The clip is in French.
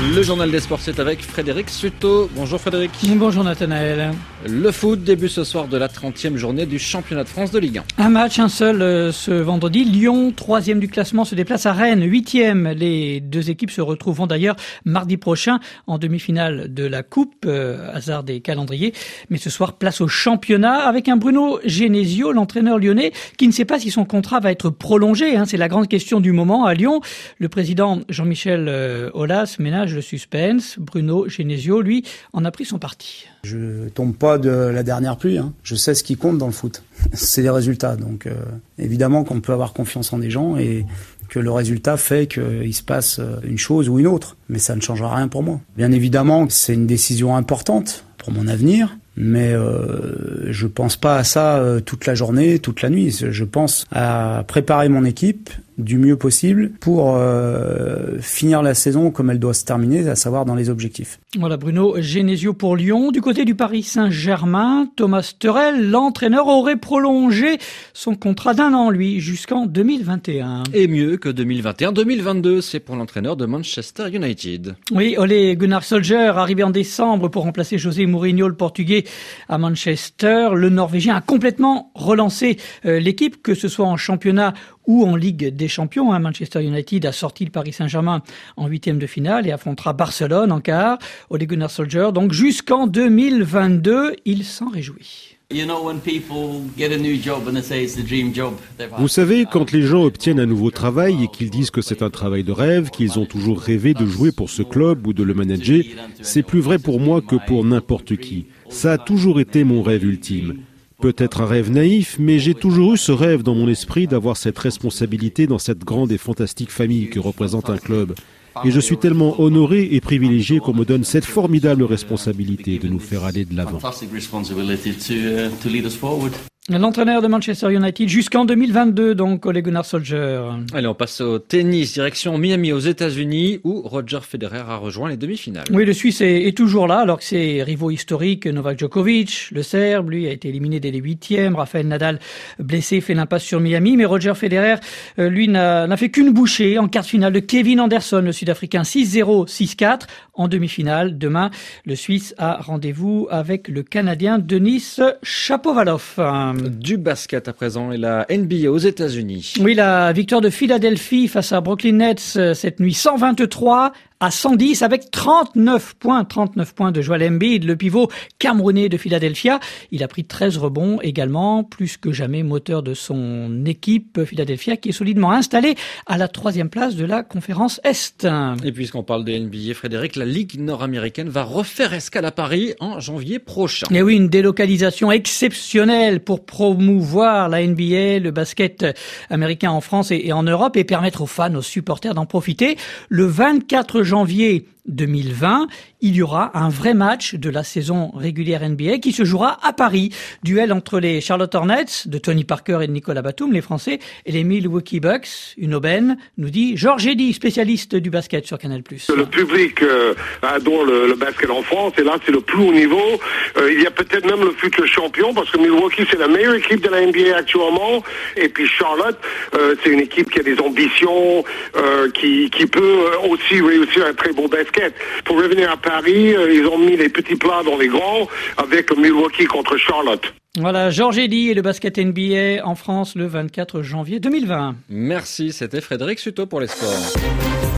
Le journal des sports, c'est avec Frédéric Suto. Bonjour Frédéric. Bonjour Nathanaël. Le foot, début ce soir de la 30e journée du championnat de France de Ligue 1. Un match, un seul ce vendredi. Lyon, 3e du classement, se déplace à Rennes, 8e. Les deux équipes se retrouveront d'ailleurs mardi prochain en demi-finale de la Coupe, hasard des calendriers. Mais ce soir, place au championnat avec un Bruno Genesio, l'entraîneur lyonnais, qui ne sait pas si son contrat va être prolongé. C'est la grande question du moment à Lyon. Le président Jean-Michel Aulas ménage le suspense. Bruno Genesio, lui, en a pris son parti. Je tombe pas de la dernière pluie. Je sais ce qui compte dans le foot. C'est les résultats. Donc évidemment qu'on peut avoir confiance en des gens et que le résultat fait qu'il se passe une chose ou une autre. Mais ça ne changera rien pour moi. Bien évidemment, c'est une décision importante pour mon avenir. Mais je pense pas à ça toute la journée, toute la nuit. Je pense à préparer mon équipe du mieux possible pour finir la saison comme elle doit se terminer, à savoir dans les objectifs. Voilà Bruno Genesio pour Lyon. Du côté du Paris Saint-Germain, Thomas Tuchel, l'entraîneur, aurait prolongé son contrat d'1 an, lui, jusqu'en 2021. Et mieux que 2021-2022, c'est pour l'entraîneur de Manchester United. Oui, Ole Gunnar Solskjaer, arrivé en décembre pour remplacer José Mourinho, le Portugais, à Manchester. Le Norvégien a complètement relancé l'équipe, que ce soit en championnat ou en Ligue des Champions. Manchester United a sorti le Paris Saint-Germain en 8e de finale et affrontera Barcelone en quart. Ole Gunnar Solskjaer, donc jusqu'en 2022, il s'en réjouit. Vous savez, quand les gens obtiennent un nouveau travail et qu'ils disent que c'est un travail de rêve, qu'ils ont toujours rêvé de jouer pour ce club ou de le manager, c'est plus vrai pour moi que pour n'importe qui. Ça a toujours été mon rêve ultime. Peut-être un rêve naïf, mais j'ai toujours eu ce rêve dans mon esprit d'avoir cette responsabilité dans cette grande et fantastique famille que représente un club. Et je suis tellement honoré et privilégié qu'on me donne cette formidable responsabilité de nous faire aller de l'avant. L'entraîneur de Manchester United jusqu'en 2022, donc Ole Gunnar Solskjaer. Allez, on passe au tennis, direction Miami aux États-Unis, où Roger Federer a rejoint les demi-finales. Oui, le Suisse est toujours là, alors que ses rivaux historiques, Novak Djokovic, le Serbe, lui, a été éliminé dès les 8e. Rafael Nadal, blessé, fait l'impasse sur Miami. Mais Roger Federer, lui, n'a fait qu'une bouchée en quart de finale de Kevin Anderson, le Sud-Africain, 6-0, 6-4. En demi-finale, demain, le Suisse a rendez-vous avec le Canadien Denis Shapovalov. Du basket à présent et la NBA aux États-Unis. Oui, la victoire de Philadelphie face à Brooklyn Nets cette nuit, 123 à 110 avec 39 points de Joel Embiid, le pivot camerounais de Philadelphia. Il a pris 13 rebonds également, plus que jamais moteur de son équipe Philadelphia qui est solidement installée à la 3e place de la conférence Est. Et puisqu'on parle de NBA, Frédéric, la Ligue nord-américaine va refaire escale à Paris en janvier prochain. Et oui, une délocalisation exceptionnelle pour promouvoir la NBA, le basket américain en France et en Europe et permettre aux fans, aux supporters d'en profiter. Le 24 janvier 2020, il y aura un vrai match de la saison régulière NBA qui se jouera à Paris. Duel entre les Charlotte Hornets de Tony Parker et de Nicolas Batum, les Français, et les Milwaukee Bucks. Une aubaine, nous dit Georges Eddy, spécialiste du basket sur Canal+. Le public adore le basket en France et là c'est le plus haut niveau. Il y a peut-être même le futur champion parce que Milwaukee c'est la meilleure équipe de la NBA actuellement. Et puis Charlotte, c'est une équipe qui a des ambitions, qui peut aussi réussir un très beau basket. Pour revenir à Paris, ils ont mis les petits plats dans les grands avec Milwaukee contre Charlotte. Voilà, Georges Eddy et le basket NBA en France le 24 janvier 2020. Merci, c'était Frédéric Suto pour les sports.